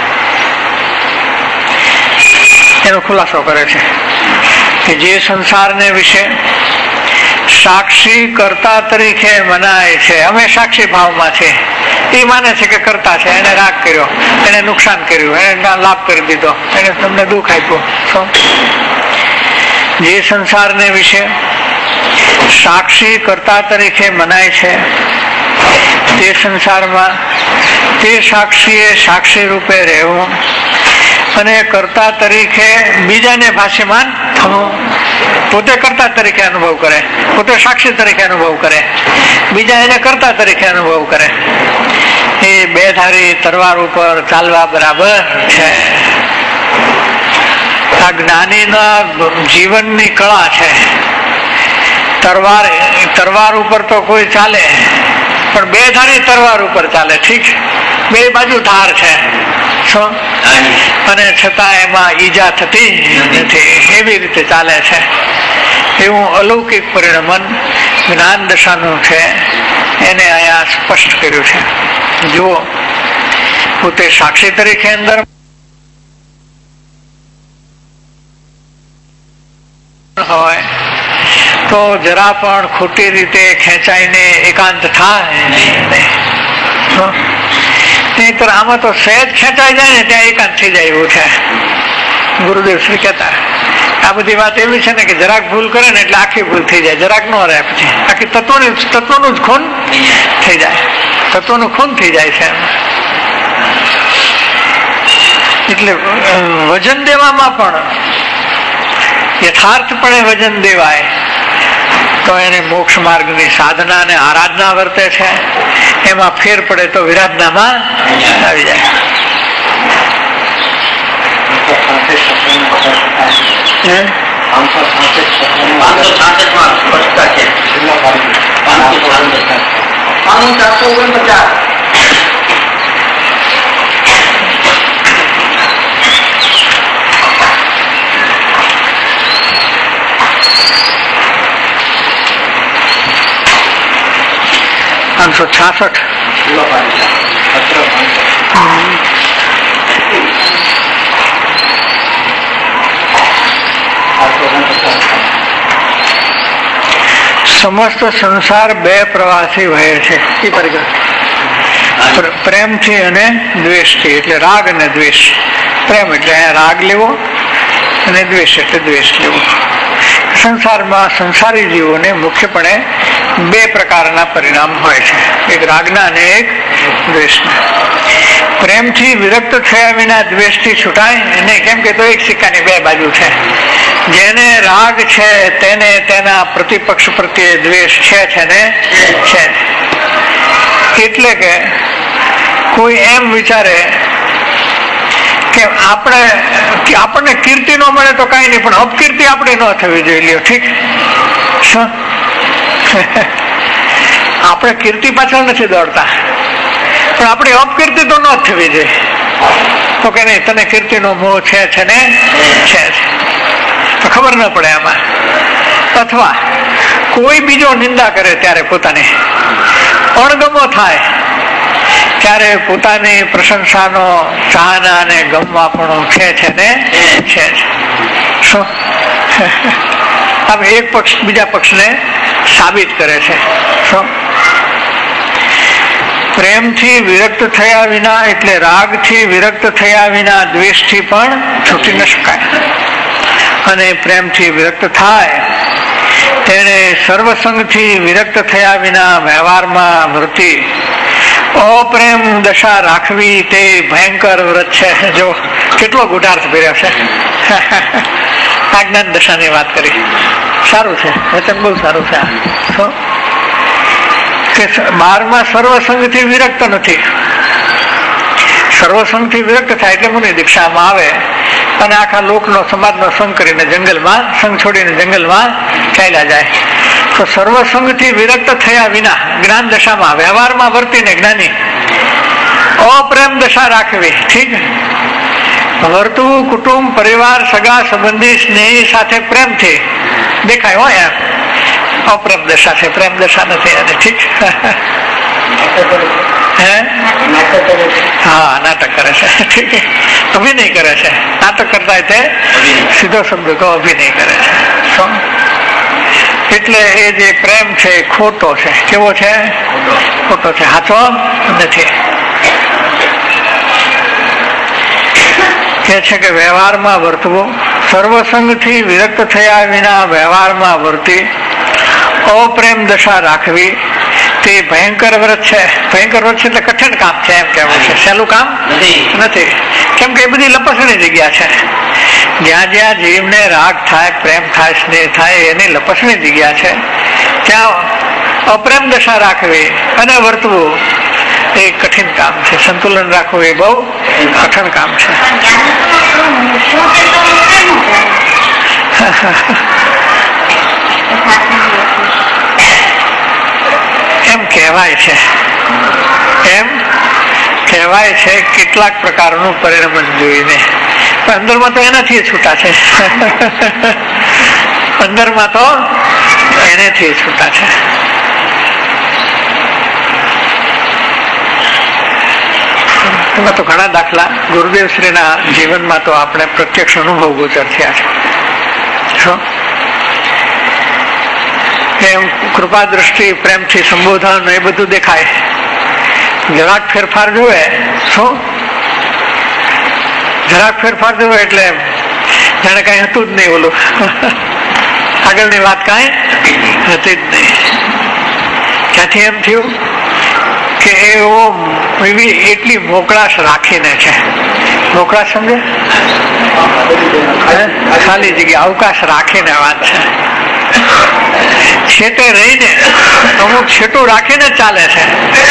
એનો ખુલાસો કરે છે કે જે સંસારને વિશે સાક્ષી કર્તા તરીકે મનાય છે, અમે સાક્ષી ભાવમાં છે. એ માને છે કે કરતા છે, એને રાગ કર્યો, એને નુકસાન કર્યું, એને લાભ કરી દીધો, એને તમને દુઃખ આપ્યું. જે સંસારને વિશે સાક્ષી કર્તા તરીકે મનાય છે તે સંસારમાં તે સાક્ષીએ સાક્ષી રૂપે રહેવું અને કર્તા તરીકે બીજાને ભાષ્યમાન થવું. પોતે કર્તા તરીકે અનુભવ કરે, પોતે સાક્ષી તરીકે અનુભવ કરે, બીજા એને કર્તા તરીકે અનુભવ કરે. એ બે ધારી તરવાર ઉપર ચાલવા બરાબર છે. આ જ્ઞાનીના જીવનની કળા છે. તરવાર તરવાર ઉપર તો કોઈ ચાલે, પણ બે ધારી તરવાર ઉપર ચાલે. ઠીક, બે બાજુ ધાર છે અને છતાં એમાં ઈજા થતી નથી. એવી રીતે ચાલે છે. એવું અલૌકિક પરિણમન જ્ઞાન દશાનું છે. એને અહીંયા સ્પષ્ટ કર્યું છે. જુઓ, પોતે સાક્ષી તરીકે અંદર હોય તો જરા પણ ખોટી રીતે ખેંચાઈને એકાંત થાય નહીં. તો આમાં તો સહેજ ખેંચાઈ જાય ને ત્યાં એકાંત થઈ જાય એવું છે. ગુરુદેવ શ્રી કહેતા આ બધી વાત એવી છે ને કે જરાક ભૂલ કરે ને એટલે આખી ભૂલ થઈ જાય. જરાક ન રહે પછી આખી તત્વની તત્વનું જ ખૂન થઈ જાય. તત્વનું ખૂન થઈ જાય છે. એટલે વજન દેવામાં પણ યથાર્થપણે વજન દેવાય તો એને મોક્ષ માર્ગની સાધના અને આરાધના વર્તે છે. એમાં ફેર પડે તો વિરાધનામાં આવી જાય. પાંચસો છાસઠ સમસ્ત સંસાર બે પ્રવાસી વહે છે. પ્રેમથી અને દ્વેષથી, એટલે રાગ અને દ્વેષ. પ્રેમ એટલે રાગ લેવો અને દ્વેષ એટલે દ્વેષ લેવો. સંસારમાં સંસારી જીવોને મુખ્યપણે બે પ્રકારના પરિણામ હોય છે, એક રાગના અને એક દ્વેષના. પ્રેમથી વિરક્ત થયા વિના દ્વેષથી છૂટાય નહીં, કેમ કે તો એક સિક્કાની બે બાજુ છે. જેને રાગ છે તેને તેના પ્રતિપક્ષ પ્રત્યે દ્વેષ છે છે ને છે. એટલે કે કોઈ એમ વિચારે કે આપણે આપણને કીર્તિ ન મળે તો કઈ નહીં, પણ અપકીર્તિ આપણે ન થવી જોઈએ. ઠીક, શું આપણે કીર્તિ પાછળ નથી દોડતા, પણ આપણી અપકીર્તિ તો ન જ થવી જોઈએ. તો કે નહીં, તને કીર્તિનો મોહ છે છે ને છે, તો ખબર ન પડે આમાં. અથવા કોઈ બીજો નિંદા કરે ત્યારે પોતાની અણગમો થાય ત્યારે પોતાની પ્રશંસાનો ચાહના અને ગમવાપણું છે છે ને છે. શું આમ એક પક્ષ બીજા પક્ષને સાબિત કરે છે. શું પ્રેમથી વિરક્ત થયા વિના, એટલે રાગથી વિરક્ત થયા વિના દ્વેષથી પણ છૂટી ન શકાય. અને પ્રેમથી વિરક્ત થાય તેને સર્વસંગથી વિરક્ત થયા વિના વ્યવહારમાં વર્તી અપ્રેમ દશા રાખવી તે ભયંકર વ્રત છે. જો કેટલો ગુઢાર્થ ભર્યો છે. આજ્ઞાન દશાની વાત કરી, સારું છે વચન, બહુ સારું છે. કે બારમાં સર્વસંગથી વિરક્ત નથી. સર્વસંગથી વિરક્ત થાય એટલે મુનિ દીક્ષામાં આવે અને આખા લોકનો સમાજનો સંગ કરીને જંગલમાં, સંગ છોડીને જંગલમાં ચાલ્યા જાય. તો સર્વસંગથી વિરક્ત થયા વિના જ્ઞાન દશામાં વ્યવહારમાં વર્તીને જ્ઞાની અપ્રેમ દશા રાખવી. ઠીક, વર્તવું કુટુંબ, પરિવાર, સગા સંબંધી, સ્નેહી સાથે પ્રેમથી દેખાય હોય એમ અપ્રેમ દશા છે, પ્રેમ દશા નથી. અને ઠીક, હે હા નાટક કરે છે. ઠીક, અભિનય કરે છે. નાટક કરતા તે સીધો શબ્દ કહો, અભિનય કરે છે. એટલે એ જે પ્રેમ છે એ ખોટો છે. કેવો છે? ખોટો છે, સાચો નથી. કે છે કે વ્યવહારમાં વર્તવું, સર્વસંગથી વિરક્ત થયા વિના વ્યવહારમાં વર્તી અપ્રેમ દશા રાખવી તે ભયંકર વ્રત છે. ભયંકર વ્રત છે એટલે કઠિન કામ છે એમ કેવું છે, સહેલું કામ નથી. કેમ કે એ બધી લપસણી જગ્યા છે. જ્યાં જ્યાં જીવને રાગ થાય, પ્રેમ થાય, સ્નેહ થાય, એની લપસણી જગ્યા છે. ત્યાં અપ્રેમ દશા રાખવી અને વર્તવું એ કઠિન કામ છે. સંતુલન રાખવું એ બહુ કઠિન કામ છે. એમ કહેવાય છે, એમ કહેવાય છે કેટલાક પ્રકારનું પરિણમન જોઈને, પણ અંદરમાં તો એનાથી છૂટા છે. અંદરમાં તો એનેથી છૂટા છે. એમાં તો ઘણા દાખલા ગુરુદેવ શ્રીના જીવનમાં તો આપણે પ્રત્યક્ષ અનુભવ ગોચર થયા છે. શું એમ કૃપા દ્રષ્ટિ, પ્રેમથી સંબોધન એ બધું દેખાય. જરાક ફેરફાર જોવે, શું જરાક ફેરફાર જોવે એટલે જાણે કઈ હતું જ નહીં, ઓલું આગળની વાત કઈ હતી જ નહીં. ક્યાંથી એમ થયું કે એવો એવી એટલી મોકળાશ રાખીને છે મોકળા સમજે, ખાલી જગ્યા અવકાશ રાખીને વાત છે. છેટે રહીને અમુક છેટું રાખીને ચાલે છે,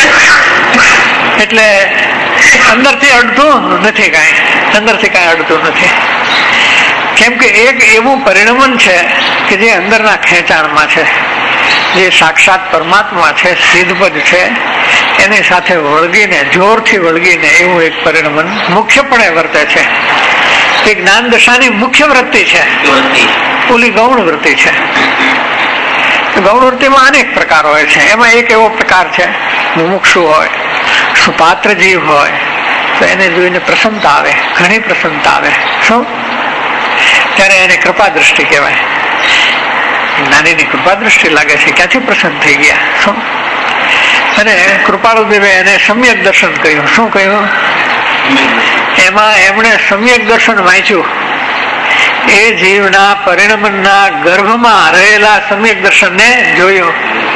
એટલે અંદરથી અડધું નથી, કાંઈ અંદરથી કાંઈ અડધું નથી. કેમ કે એક એવું પરિણમન છે કે જે અંદરના ખેંચાણમાં છે, જે સાક્ષાત પરમાત્મા છે, સિદ્ધપદ છે, એની સાથે વળગીને, જોરથી વળગીને એવું એક પરિણમન મુખ્યપણે વર્તે છે. એ જ્ઞાન દશાની મુખ્ય વૃત્તિ છે, ઓલી ગૌણ વૃત્તિ છે. ગૌણ વૃત્તિમાં અનેક પ્રકાર હોય છે. એમાં એક એવો પ્રકાર છે, મુમુક્ષુ હોય, સુપાત્ર જીવ હોય તો એને જોઈને પ્રસન્નતા આવે, ઘણી પ્રસન્નતા આવે. શું? ત્યારે એને કૃપા દ્રષ્ટિ કહેવાય. જ્ઞાનીની કૃપા દ્રષ્ટિ લાગે છે, ક્યાંથી પ્રસન્ન થઈ ગયા. શું? અને કૃપાળુ દેવે એને સમ્યક દર્શન કહ્યું. શું કહ્યું? એમાં એમણે સમ્યક દર્શન વાંચ્યું. એ જીવના પરિણમનના ગર્ભમાં રહેલા સમ્યક દર્શનને જોયું.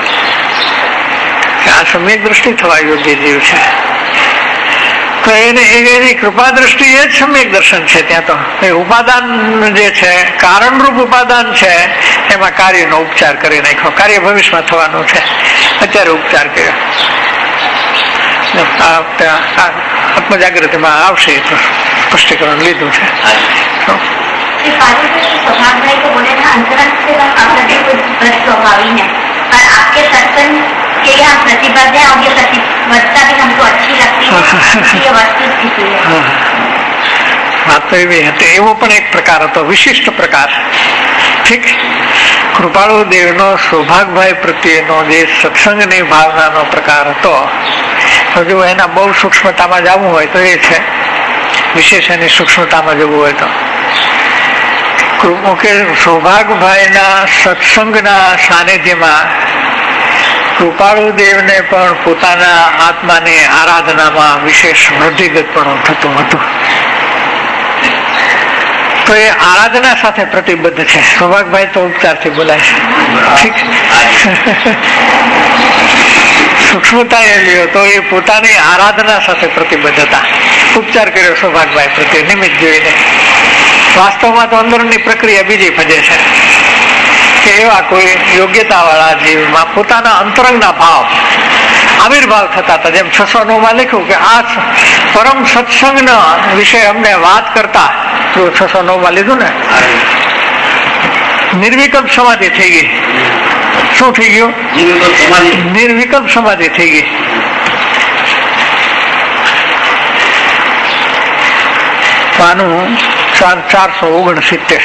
આ સમ્યક દ્રષ્ટિ થવા યોગ્ય જીવ છે, તો એને એની કૃપા દ્રષ્ટિ એ જ સમ્યક દર્શન છે. ત્યાં તો એ ઉપાદાન જે છે, કારણરૂપ ઉપાદાન છે, એમાં કાર્યનો ઉપચાર કરી નાખ્યો. કાર્ય ભવિષ્યમાં થવાનું છે, અત્યારે ઉપચાર કર્યો. આત્મજાગૃતિમાં આવશે તો સ્પષ્ટીકરણ લીધું છે. स्वभाव को बोले ना, अंतरंग से हम अपने कुछ स्वभावी है, पर आपके सत्संग के यहाँ प्रतिबद्ध है और ये प्रतिबद्धता भी हमको अच्छी लगती है, ये वस्तु स्थिति है. વાત તો એવી હતી. એવો પણ એક પ્રકાર હતો, વિશિષ્ટ પ્રકાર. ઠીક. કૃપાળુ દેવનો સૌભાગભાઈ પ્રત્યેનો જે સત્સંગની ભાવનાનો પ્રકાર હતો, હજુ એના બહુ સૂક્ષ્મતામાં જવું હોય તો એ છે, વિશેષ એની સૂક્ષ્મતામાં જવું હોય તો કે સૌભાગભાઈના સત્સંગના સાનિધ્યમાં કૃપાળુ દેવને પણ પોતાના આત્માની આરાધનામાં વિશેષ વૃદ્ધિગત પણ થતું હતું. તો એ આરાધના સાથે પ્રતિબદ્ધ છે. સૌભાગભાઈ તો ઉપચારથી બોલાય છે. ઠીક. સૂક્ષ્મતા એવી તો એ પોતાની આરાધના સાથે પ્રતિબદ્ધ હતા. ઉપચાર કર્યો સૌભાગભાઈ પ્રત્યે નિમિત્ત જોઈને. વાસ્તવમાં તો અંદરની પ્રક્રિયા બીજી ભજે છે કે એવા કોઈ યોગ્યતા વાળા જીવમાં પોતાના અંતરંગના ભાવ આવિર્ભાવ થતા હતા. જેમ છસો નવ માં લખ્યું કે આ પરમ સત્સંગના વિશે અમને વાત કરતા, છસો નવ માં લીધું ને, નિર્વિકલ્પ સમાધિ થઈ ગઈ. શું થઈ ગયું? નિર્વિકલ્પ સમાધિ થઈ ગઈ. આનું ચારસો ઓગણસિત્તેર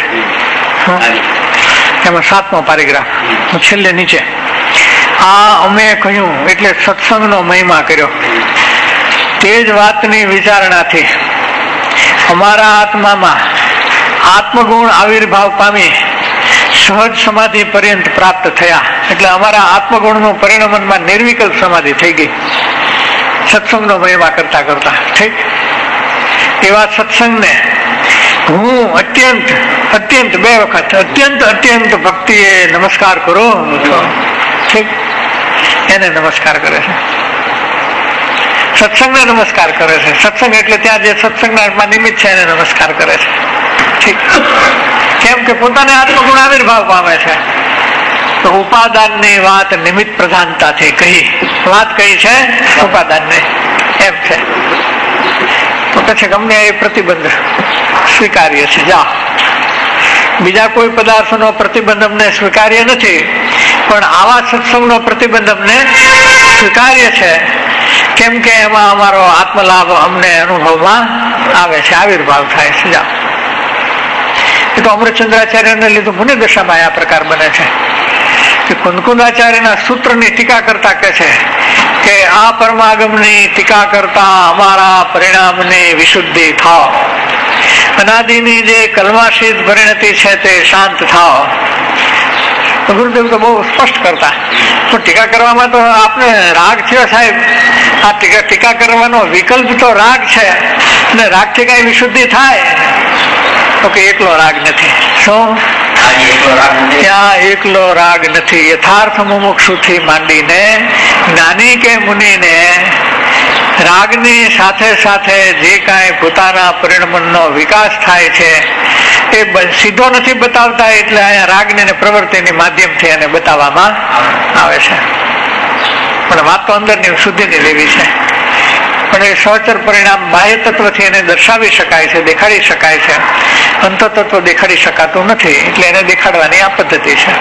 એમાં સાતમો પેરેગ્રાફ છેલ્લે નીચે, આ અમે કહ્યું એટલે સત્સંગનો મહિમા કર્યો. તે જ વાતની વિચારણાથી અમારા આત્મામાં આત્મગુણ આવિર્ભાવ પામી સહજ સમાધિ પર્યંત પ્રાપ્ત થયા. એટલે અમારા આત્મગુણનું પરિણમનમાં નિર્વિકલ્પ સમાધિ થઈ ગઈ, સત્સંગનો મહિમા કરતા કરતા. ઠીક. એવા સત્સંગને હું અત્યંત અત્યંત બે વખત અત્યંત અત્યંત ભક્તિએ નમસ્કાર કરો છો. ઠીક. એને નમસ્કાર કરે છે, સત્સંગને નમસ્કાર કરે છે. સત્સંગ એટલે ત્યાં જે સત્સંગના નિમિત્ત છે એને નમસ્કાર કરે છે. ઠીક. કેમ કે પોતાને આત્મગુણ આવિર્ભાવ પામે છે. તો ઉપાદાનની વાત નિમિત્ત પ્રધાનતાથી કહી, વાત કહી છે ઉપાદાનની, એમ છે. તો પછી ગમે એ પ્રતિબંધ સ્વીકાર્ય છે. જા બીજા કોઈ પદાર્થનો પ્રતિબંધ અમને સ્વીકાર્ય નથી, પણ આવા સત્સંગનો પ્રતિબંધ અમને સ્વીકાર્ય છે. કેમ કે એમાં અમારો આત્મલાભ અમને અનુભવમાં આવે છે, આવિર્ભાવ થાય છે. જા એ તો અમૃતચંદ્રાચાર્યને લીધું મુનિ દશામાં આ પ્રકાર બને છે કે કુંદકુંદાચાર્યના સૂત્રની ટીકા કરતા કે છે કે આ પરમાગમની ટીકા કરતા અમારા પરિણામની વિશુદ્ધિ થાવ, અનાદિની જે કલ્માશીત પરિણતિ છે તે શાંત થાવ. ગુરુદેવ તો બહુ સ્પષ્ટ કરતા, તો ટીકા કરવામાં તો આપણે રાગ થયો સાહેબ, આ ટીકા ટીકા કરવાનો વિકલ્પ તો રાગ છે, ને રાગથી કઈ વિશુદ્ધિ થાય તો કે એકલો રાગ નથી. શું? ત્યાં એકલો રાગ નથી. યથાર્થ મુમુક્ષુથી માંડીને જ્ઞાની કે મુનિને રાગની સાથે સાથે જે કાંઈ પોતાના પરિણમનનો વિકાસ થાય છે એ સીધો નથી બતાવતા, એટલે અહીંયા રાગની અને પ્રવૃત્તિની માધ્યમથી એને બતાવવામાં આવે છે. પણ વાત તો અંદરની શુદ્ધિની લેવી છે. પણ એ સહચર પરિણામ બાહ્ય તત્વથી એને દર્શાવી શકાય છે, દેખાડી શકાય છે. અંતર તત્વ દેખાડી શકાતું નથી, એટલે એને દેખાડવાની આ પદ્ધતિ છે.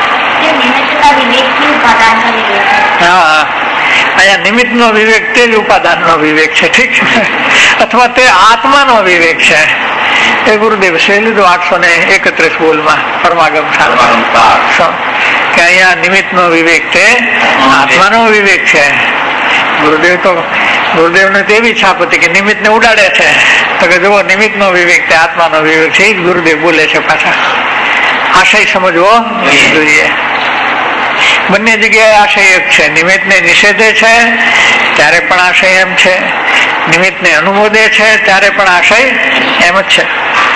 હા, અહીંયા નિમિત્ત નો વિવેક તે જ ઉપાદાન નો વિવેક છે. ઠીક છે, અથવા તે આત્માનો વિવેક છે. એ ગુરુદેવ છે લીધું આઠસો ને એકત્રીસ બોલમાં પરમાગમ કે અહીંયા નિમિત્ત નો વિવેક તે આત્માનો વિવેક છે. ગુરુદેવ તો ગુરુદેવ ને તેવી છાપ હતી કે નિમિત્ત ને ઉડાડે છે, તો કે જુઓ નિમિત્ત નો વિવેક તે આત્માનો વિવેક છે. એ જ ગુરુદેવ બોલે છે. પાછા આશય સમજવો જોઈએ. બંને જગ્યાએ આશય એક છે. નિમિત્ત ને નિષેધે છે ત્યારે પણ આશય એમ છે, નિમિત્ત ને અનુમોદે છે ત્યારે પણ આશય એમ જ છે.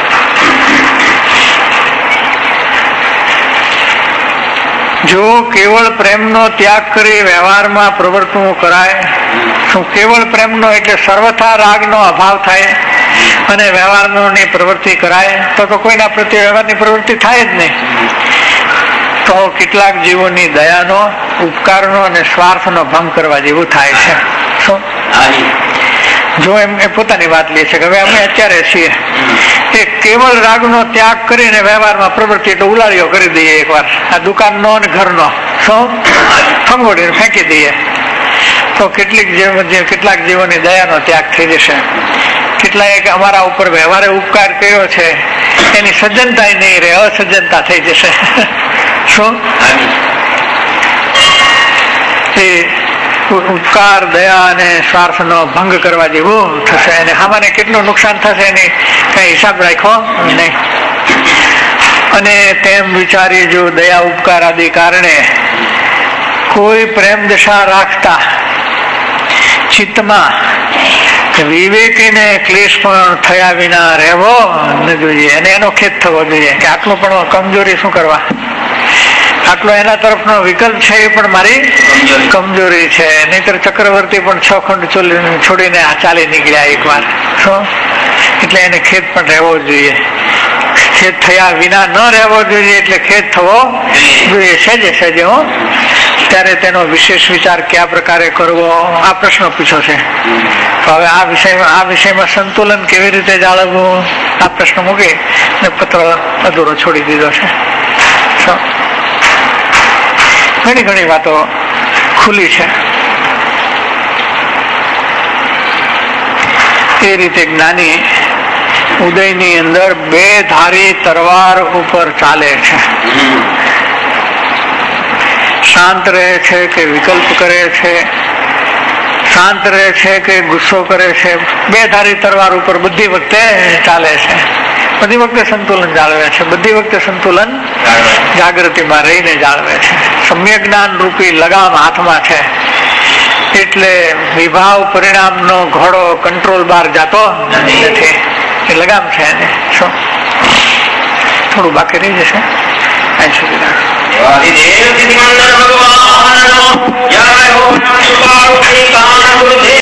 જો કેવળ પ્રેમનો ત્યાગ કરી વ્યવહારમાં પ્રવર્તવું કરાય, શું કેવળ પ્રેમનો એટલે સર્વથા રાગનો અભાવ થાય અને વ્યવહારની પ્રવૃત્તિ કરાય, તો તો કોઈના પ્રત્યે વ્યવહારની પ્રવૃત્તિ થાય જ નહીં. તો કેટલાક જીવોની દયાનો, ઉપકારનો અને સ્વાર્થનો ભંગ કરવા જેવું થાય છે. શું જો એમ એ પોતાની વાત લે છે કે હવે અમે અત્યારે છીએ એ કેવળ રાગનો ત્યાગ કરીને વ્યવહારમાં પ્રવૃત્તિ તો ઉલાળીઓ કરી દઈએ એકવાર, આ દુકાનનો અને ઘરનો શું ફંગોડીને ફેંકી દઈએ, તો કેટલીક જીવ કેટલાક જીવોની દયાનો ત્યાગ થઈ જશે. કેટલાક અમારા ઉપર વ્યવહારે ઉપકાર કર્યો છે એની સજ્જનતા નહીં રહે, અસજ્જનતા થઈ જશે. શું એ ઉપકાર, દયા અને સ્વાર્થનો ભંગ કરવા જેવું થશે. અને આમાં કેટલું નુકસાન થશે એની કઈ હિસાબ રાખ્યો નહીં. અને તેમ વિચારી જો દયા, ઉપકાર આદિ કારણે કોઈ પ્રેમ દશા રાખતા ચિત્તમાં વિવેકીને ક્લેશ પણ થયા વિના રહેવો ન જોઈએ. અને એનો ખેદ થવો જોઈએ કે આટલું પણ કમજોરી શું કરવા, આટલો એના તરફનો વિકલ્પ છે એ પણ મારી કમજોરી છે. નહીતર ચક્રવર્તી પણ છ ખંડ છોડીને ચાલી નીકળ્યા એક વાર. શું એટલે એને ખેદ પણ રહેવો જોઈએ. ખેદ થયા વિના ન રહેવો જોઈએ, એટલે ખેદ થવો જોઈએ સહેજે સહેજે. હો ત્યારે તેનો વિશેષ વિચાર કયા પ્રકારે કરવો, આ પ્રશ્ન પૂછ્યો છે. તો હવે આ વિષયમાં આ વિષયમાં સંતુલન કેવી રીતે જાળવવું, આ પ્રશ્ન મૂકી ને પત્ર અધૂરો છોડી દીધો છે. ઘણી ઘણી વાતો ખુલી છે. એ રીતે જ્ઞાની ઉદયની અંદર બે ધારી તરવાર ઉપર ચાલે છે. શાંત રહે છે કે વિકલ્પ કરે છે, શાંત રહે છે કે ગુસ્સો કરે છે, બે ધારી તરવાર ઉપર બધી વખતે ચાલે છે. બધી વખતે સંતુલન જાળવે છે. બધી વખતે સંતુલન જાગૃતિમાં રહીને જાળવે છે. સમ્યક જ્ઞાન રૂપી લગામ હાથમાં છે, એટલે વિભાવ પરિણામનો ઘોડો કંટ્રોલ બહાર જતો નથી. એ લગામ છે એને. શું થોડું બાકી રહી જશે અહીં સુધી રાખો.